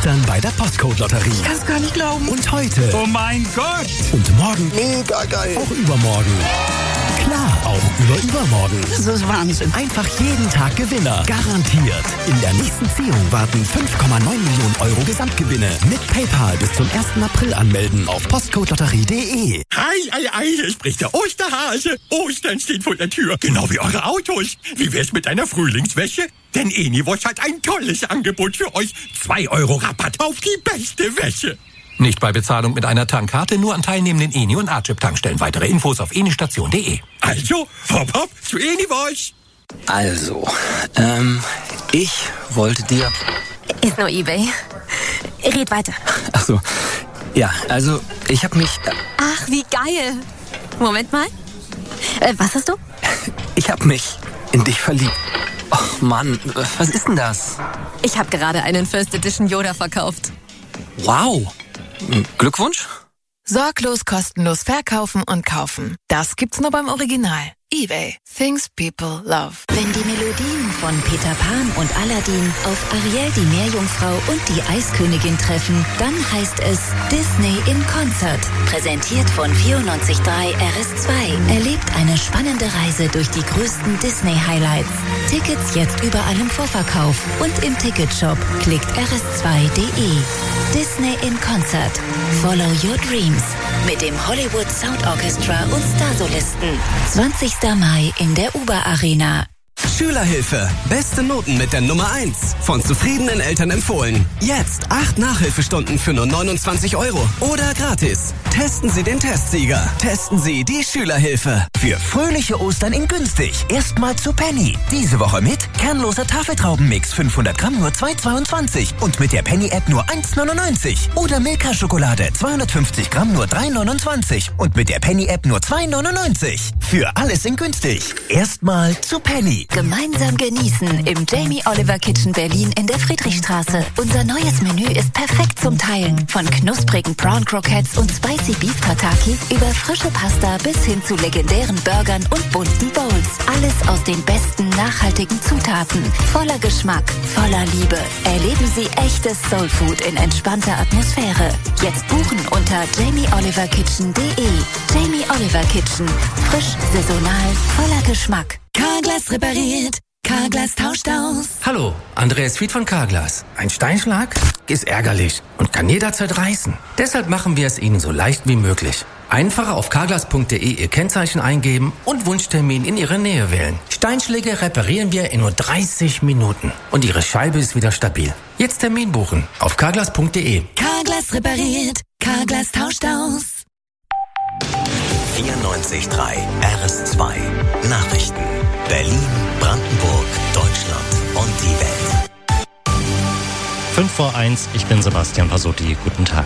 Gestern bei der Postcode-Lotterie. Ich kann's gar nicht glauben. Und heute. Oh mein Gott. Und morgen. Mega geil. Auch übermorgen. Klar, auch über übermorgen. Das ist Wahnsinn. Einfach jeden Tag Gewinner. Garantiert. In der nächsten Ziehung warten fünf Komma neun Millionen Euro Gesamtgewinne. Mit PayPal bis zum ersten April anmelden auf postcodelotterie punkt de. Hi, ei, ei, hier spricht der Osterhase. Ostern steht vor der Tür. Genau wie eure Autos. Wie wär's mit einer Frühlingswäsche? Denn Eniwosch hat ein tolles Angebot für euch. zwei Euro Rabatt auf die beste Wäsche. Nicht bei Bezahlung mit einer Tankkarte, nur an teilnehmenden Eni- und A-Chip-Tankstellen. Weitere Infos auf enistation punkt de. Also, hopp hopp zu Eniwosch. Also, ähm, ich wollte dir... Ist nur eBay. Red weiter. Ach so, ja, also, ich hab mich... Ach, wie geil. Moment mal. Äh, was hast du? Ich hab mich in dich verliebt. Och, Mann, was ist denn das? Ich habe gerade einen First Edition Yoda verkauft. Wow. Glückwunsch. Sorglos kostenlos verkaufen und kaufen. Das gibt's nur beim Original. eBay. Things people love. Wenn die Melodien von Peter Pan und Aladdin auf Ariel die Meerjungfrau und die Eiskönigin treffen, dann heißt es Disney in Konzert. Präsentiert von vierundneunzig Komma drei R S zwei. Erlebt eine spannende Reise durch die größten Disney-Highlights. Tickets jetzt überall im Vorverkauf und im Ticketshop. Klickt r s zwei punkt de. Disney in Konzert. Follow your dreams. Mit dem Hollywood Sound Orchestra und Starsolisten. zwanzigster Mai in der Uber Arena. Schülerhilfe. Beste Noten mit der Nummer eins. Von zufriedenen Eltern empfohlen. Jetzt acht Nachhilfestunden für nur neunundzwanzig Euro. Oder gratis. Testen Sie den Testsieger. Testen Sie die Schülerhilfe. Für fröhliche Ostern in günstig. Erstmal zu Penny. Diese Woche mit kernloser Tafeltraubenmix fünfhundert Gramm nur zwei Euro zweiundzwanzig. Und mit der Penny-App nur eins Euro neunundneunzig. Oder Milka-Schokolade zweihundertfünfzig Gramm nur drei Euro neunundzwanzig. Und mit der Penny-App nur zwei Euro neunundneunzig. Für alles in günstig. Erstmal zu Penny. Gemeinsam genießen im Jamie Oliver Kitchen Berlin in der Friedrichstraße. Unser neues Menü ist perfekt zum Teilen. Von knusprigen Prawn Croquettes und Spicy Beef Tataki über frische Pasta bis hin zu legendären Burgern und bunten Bowls. Alles aus den besten nachhaltigen Zutaten. Voller Geschmack, voller Liebe. Erleben Sie echtes Soul Food in entspannter Atmosphäre. Jetzt buchen unter jamie oliver kitchen punkt de. Jamie Oliver Kitchen. Frisch, saisonal, voller Geschmack. Carglass repariert. Carglass tauscht aus. Hallo, Andreas Fied von Carglass. Ein Steinschlag ist ärgerlich und kann jederzeit reißen. Deshalb machen wir es Ihnen so leicht wie möglich. Einfach auf carglass punkt de Ihr Kennzeichen eingeben und Wunschtermin in Ihrer Nähe wählen. Steinschläge reparieren wir in nur dreißig Minuten. Und Ihre Scheibe ist wieder stabil. Jetzt Termin buchen auf carglass punkt de. Carglass repariert. Carglass tauscht aus. vierundneunzig Komma drei R S zwei. Nachrichten. Berlin, Brandenburg, Deutschland und die Welt. fünf vor eins, ich bin Sebastian Pasotti. Guten Tag.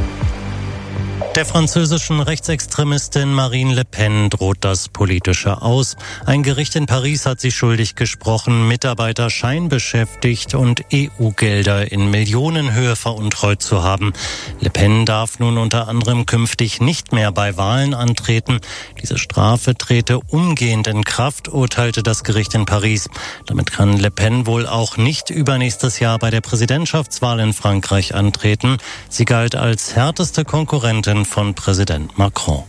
Der französischen Rechtsextremistin Marine Le Pen droht das Politische aus. Ein Gericht in Paris hat sie schuldig gesprochen, Mitarbeiter scheinbeschäftigt und E U-Gelder in Millionenhöhe veruntreut zu haben. Le Pen darf nun unter anderem künftig nicht mehr bei Wahlen antreten. Diese Strafe trete umgehend in Kraft, urteilte das Gericht in Paris. Damit kann Le Pen wohl auch nicht übernächstes Jahr bei der Präsidentschaftswahl in Frankreich antreten. Sie galt als härteste Konkurrentin von Präsident Macron.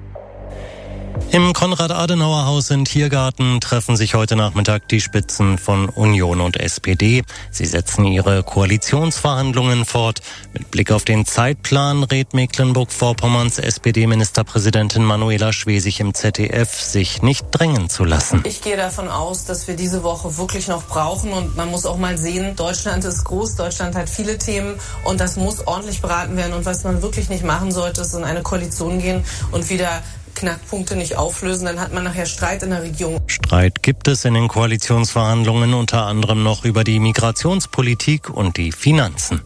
Im Konrad-Adenauer-Haus in Tiergarten treffen sich heute Nachmittag die Spitzen von Union und S P D. Sie setzen ihre Koalitionsverhandlungen fort. Mit Blick auf den Zeitplan rät Mecklenburg-Vorpommerns S P D-Ministerpräsidentin Manuela Schwesig im Z D F, sich nicht drängen zu lassen. Ich gehe davon aus, dass wir diese Woche wirklich noch brauchen und man muss auch mal sehen, Deutschland ist groß, Deutschland hat viele Themen und das muss ordentlich beraten werden und was man wirklich nicht machen sollte, ist in eine Koalition gehen und wieder Knackpunkte nicht auflösen, dann hat man nachher Streit in der Regierung. Streit gibt es in den Koalitionsverhandlungen unter anderem noch über die Migrationspolitik und die Finanzen.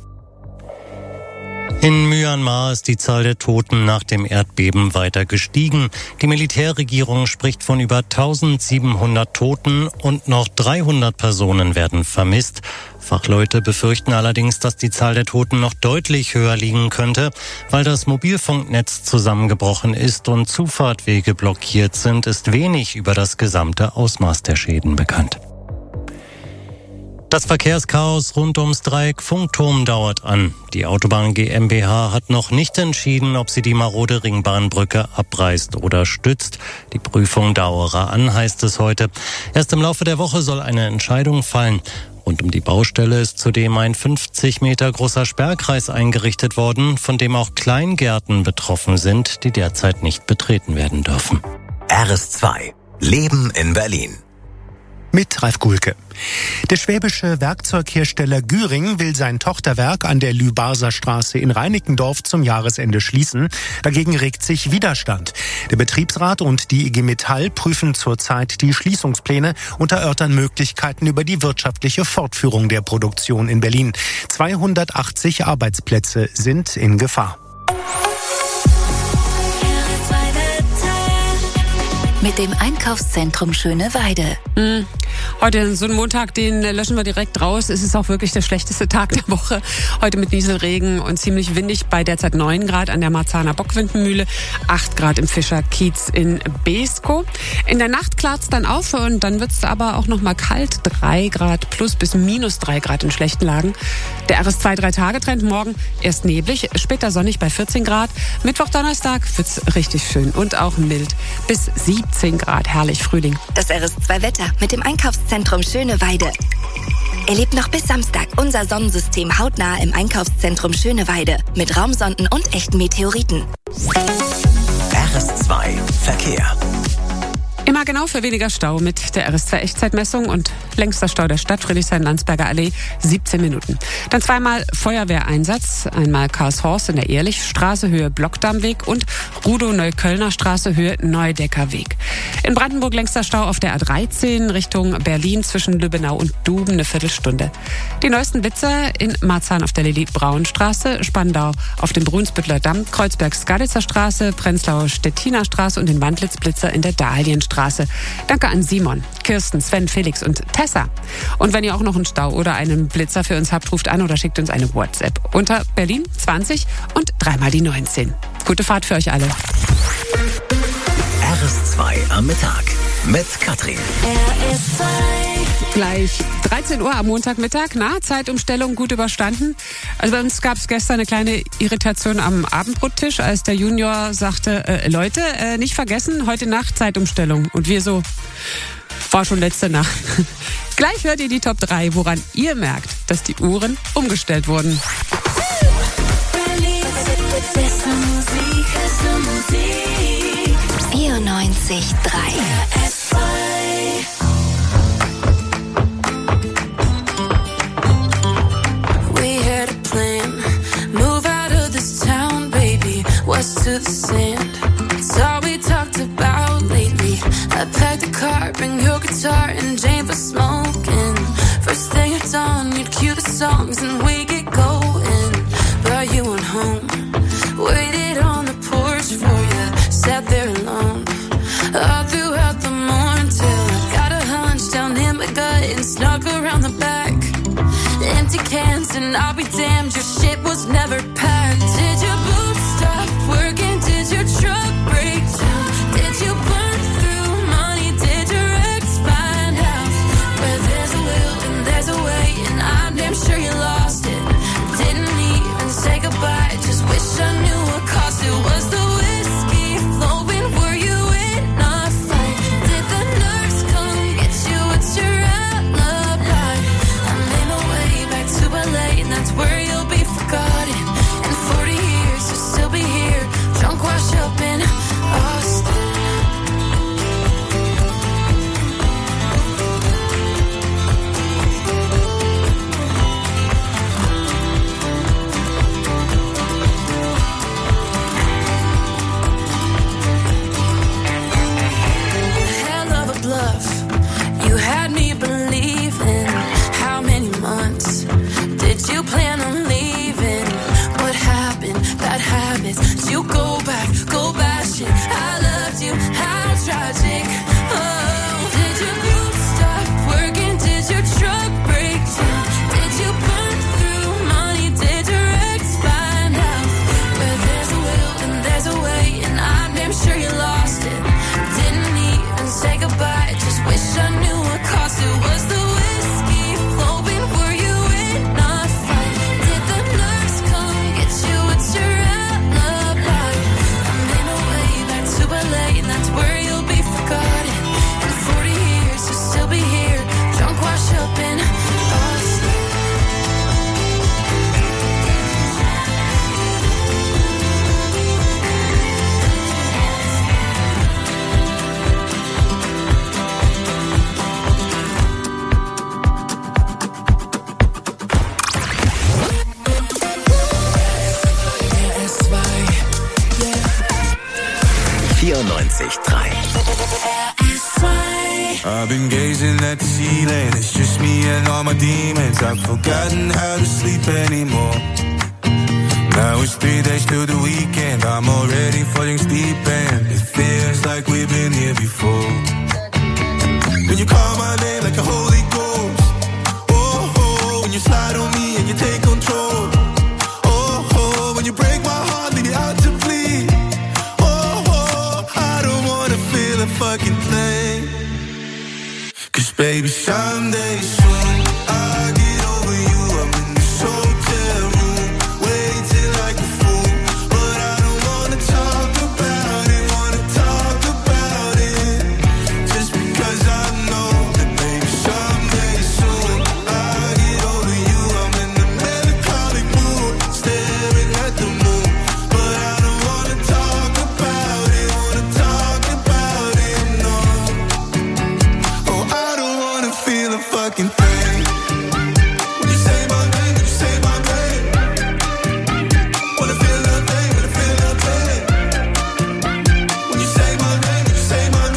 In Myanmar ist die Zahl der Toten nach dem Erdbeben weiter gestiegen. Die Militärregierung spricht von über eintausendsiebenhundert Toten und noch dreihundert Personen werden vermisst. Fachleute befürchten allerdings, dass die Zahl der Toten noch deutlich höher liegen könnte, weil das Mobilfunknetz zusammengebrochen ist und Zufahrtwege blockiert sind, ist wenig über das gesamte Ausmaß der Schäden bekannt. Das Verkehrschaos rund ums Dreieck Funkturm dauert an. Die Autobahn GmbH hat noch nicht entschieden, ob sie die marode Ringbahnbrücke abreißt oder stützt. Die Prüfung dauere an, heißt es heute. Erst im Laufe der Woche soll eine Entscheidung fallen. Rund um die Baustelle ist zudem ein fünfzig Meter großer Sperrkreis eingerichtet worden, von dem auch Kleingärten betroffen sind, die derzeit nicht betreten werden dürfen. R S zwei. Leben in Berlin. Mit Ralf Gulke. Der schwäbische Werkzeughersteller Güring will sein Tochterwerk an der Lübarser Straße in Reinickendorf zum Jahresende schließen. Dagegen regt sich Widerstand. Der Betriebsrat und die I G Metall prüfen zurzeit die Schließungspläne und erörtern Möglichkeiten über die wirtschaftliche Fortführung der Produktion in Berlin. zweihundertachtzig Arbeitsplätze sind in Gefahr. Mit dem Einkaufszentrum Schöneweide. Mhm. Heute so ein Montag, den löschen wir direkt raus. Es ist auch wirklich der schlechteste Tag der Woche. Heute mit Nieselregen und ziemlich windig bei derzeit neun Grad an der Marzahner Bockwindmühle, acht Grad im Fischerkiez in Beeskow. In der Nacht klart's dann auf und dann wird's aber auch noch mal kalt. drei Grad plus bis minus drei Grad in schlechten Lagen. Der R S zwei drei Tage Trend morgen erst neblig, später sonnig bei vierzehn Grad. Mittwoch, Donnerstag wird's richtig schön und auch mild. Bis siebzehn Grad, herrlich Frühling. Das R S zwei Wetter mit dem Einkaufszentrum Schöneweide. Erlebt noch bis Samstag unser Sonnensystem hautnah im Einkaufszentrum Schöneweide mit Raumsonden und echten Meteoriten. R S zwei Verkehr. Immer genau für weniger Stau mit der R S zwei Echtzeitmessung und längster Stau der Stadt, Friedrichshain-Landsberger Allee, siebzehn Minuten. Dann zweimal Feuerwehreinsatz, einmal Karlshorst in der Ehrlichstraße, Höhe Blockdammweg und Rudow-Neuköllner Straße, Höhe Neudeckerweg. In Brandenburg längster Stau auf der A dreizehn Richtung Berlin zwischen Lübbenau und Duben, eine Viertelstunde. Die neuesten Blitzer in Marzahn auf der Lilly-Braun-Straße, Spandau auf dem Brunsbüttler Damm, Kreuzberg-Skalitzer Straße, Prenzlau-Stettiner Straße und den Wandlitzblitzer in der Dahlienstraße. Danke an Simon, Kirsten, Sven, Felix und Tessa. Und wenn ihr auch noch einen Stau oder einen Blitzer für uns habt, ruft an oder schickt uns eine WhatsApp unter Berlin zwanzig und dreimal die neunzehn. Gute Fahrt für euch alle. R S zwei am Mittag mit Katrin. R S zwei. Gleich dreizehn Uhr am Montagmittag. Na, Zeitumstellung gut überstanden. Also bei uns gab es gestern eine kleine Irritation am Abendbrottisch, als der Junior sagte, äh, Leute, äh, nicht vergessen, heute Nacht Zeitumstellung. Und wir so, war schon letzte Nacht. Gleich hört ihr die Top drei, woran ihr merkt, dass die Uhren umgestellt wurden. vierundneunzig Komma drei. West to the sand, it's all we talked about lately. I packed a car, bring your guitar and Jane for smoking. First thing at dawn, you'd cue the songs and we get going. But you went home, waited on the porch for you, sat there alone. All throughout the morning till I got a hunch down in my gut and snuck around the back. Empty cans and I'll be damned, your shit was never packed. Did your boots stop working? Did your truck break down? Did you burn through money? Did your ex find out? Where there's a will and there's a way, and I'm damn sure you lost it. Didn't even say goodbye, just wish I knew what cost it. Was the whiskey flowing? Were you in a fight? Did the nurse come get you? What's your alibi? I made my way back to L A, and that's where you'll be forgotten. And forty years I've been gazing at the ceiling, it's just me and all my demons. I've forgotten how to sleep anymore. Now it's three days till the weekend, I'm already falling deep and it feels like we've been here before. When you call my name like a Holy Ghost, oh, oh, when you slide on me and you take control, oh, oh, when you break my heart, leave me out to bleed, oh, oh, I don't wanna feel a fucking thing. Cause baby, someday soon I'll get over you. I'm in this hotel room, waiting like a fool, but I don't wanna talk about it, wanna talk about it, just because I know that maybe someday soon I'll get over you. I'm in the melancholic mood, staring at the moon, but I don't wanna talk about it, wanna talk about it, no. Oh, I don't wanna feel a fucking thing. When you say my name, when you say my name, wanna feel nothing, wanna feel nothing. When you say my name, when you say my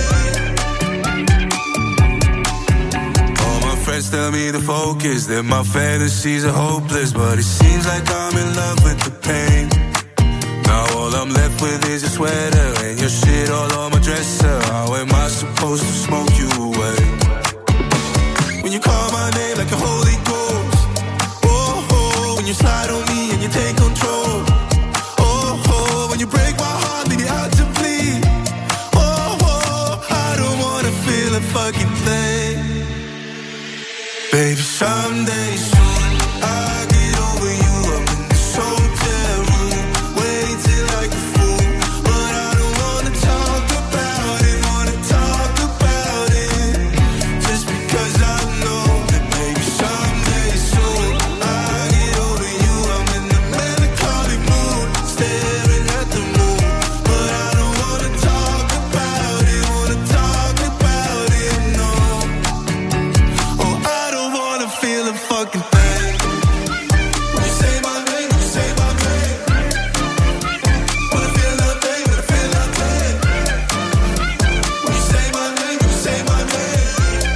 name. All my friends tell me to focus, that my fantasies are hopeless, but it seems like I'm in love with the pain. Now all I'm left with is a sweater and your shit all on my dresser. How am I supposed to smoke you away? When you call my name like a Holy Ghost, oh, oh, when you slide on me and you take control, oh, oh, when you break my heart, leave me out to bleed, oh, oh, I don't wanna feel a fucking thing. Baby, someday soon I'll get over you. I'm in this hotel room, waiting like a fool, but I don't wanna talk about it, wanna talk about it, just because I know that maybe someday soon I'll get over you. I'm in the melancholic mood, staring at the moon, but I don't wanna talk about it, wanna talk about it, no. Oh, I don't wanna feel a fucking thing. When you say my name, when you say my name, wanna feel nothing, wanna feel nothing. When you say my name, when you say my name.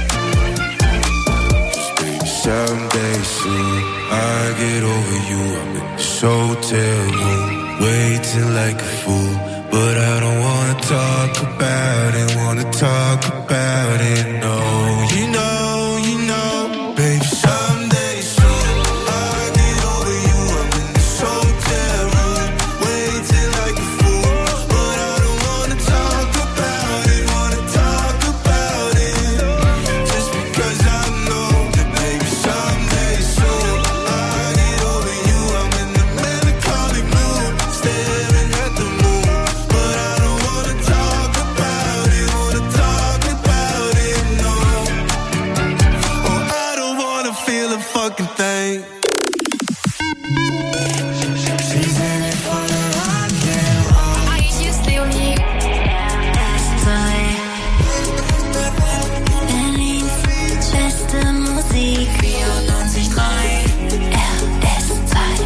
Just baby, someday soon I'll get over you. I'm in this hotel room, waiting like a fool, but I don't wanna talk about it, wanna talk about it, no. You know, you know, baby, someday soon I'll get over you. I'm in this hotel room, waiting like a fool, but I don't wanna talk about it, wanna talk about it, just because I know that maybe someday soon I'll get over you. I'm in the melancholic mood, staring at the moon, but I don't wanna talk about it, wanna talk about it, no. Oh, I don't wanna feel a fucking thing. She's in it for the rock and roll. A jeśli stylnie Berlins beste Musik vierundneunzig R S zwei.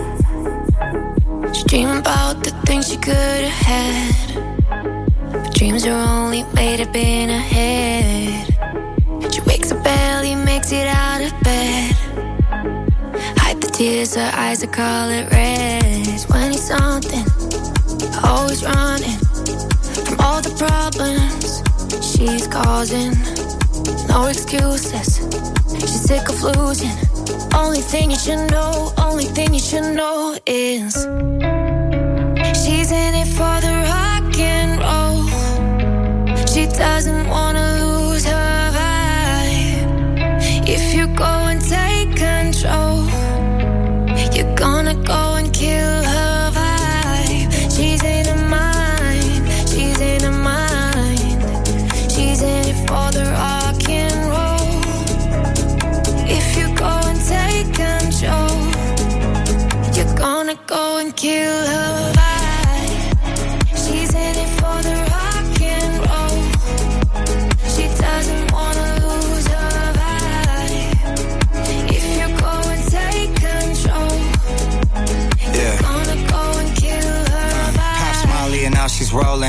She dream about the things she could have had, but dreams are only made up in her head. She wakes up early, makes it out of bed, hide the tears, her eyes are color red. When he's something, always running from all the problems she's causing. No excuses, she's sick of losing. Only thing you should know, only thing you should know is she's in it for the rock and roll. She doesn't wanna lose her vibe. If you go and take control, you're gonna go and kill her vibe. She's in her mind, she's in her mind. She's in it for the rock and roll. If you go and take control, you're gonna go and kill her vibe. She's in it for the rock and roll. She doesn't wanna lose her vibe. If you go and take control, yeah, you're gonna go and kill her vibe. Pop Molly and now she's rolling. Risk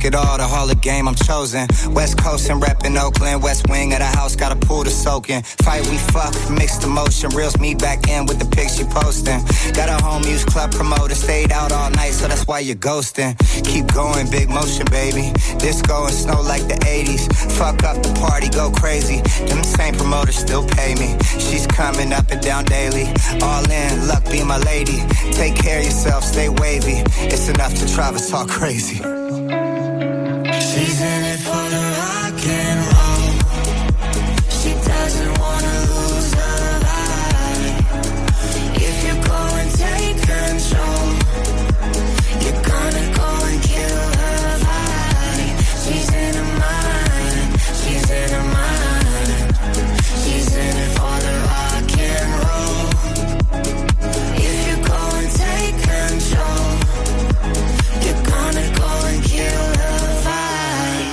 risk it all, the Hall of Game, I'm chosen. West Coast and reppin' Oakland, West Wing of the house, got a pool to soak in. Fight, we fuck, mixed emotion, reels me back in with the pics you posting. Got a home use club promoter, stayed out all night, so that's why you're ghosting. Keep going, big motion, baby. Disco and snow like the eighties. Fuck up the party, go crazy. Them same promoters still pay me. She's coming up and down daily. All in, luck be my lady. Take care of yourself, stay wavy. It's enough to drive us all crazy. She's in it for the rock and roll. She doesn't wanna lose her vibe. If you go and take control, you're gonna go and kill her vibe. She's in her mind, she's in her mind. She's in it for the rock and roll. If you go and take control, you're gonna go and kill her vibe.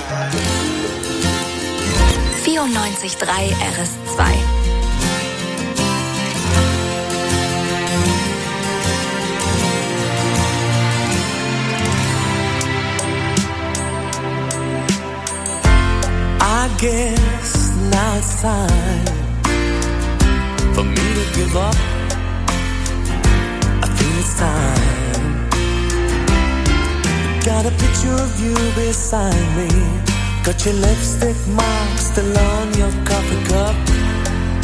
vierundneunzig Komma drei R S zwei. I guess now it's time for me to give up. I think it's time. Got a picture of you beside me. Got your lipstick mark still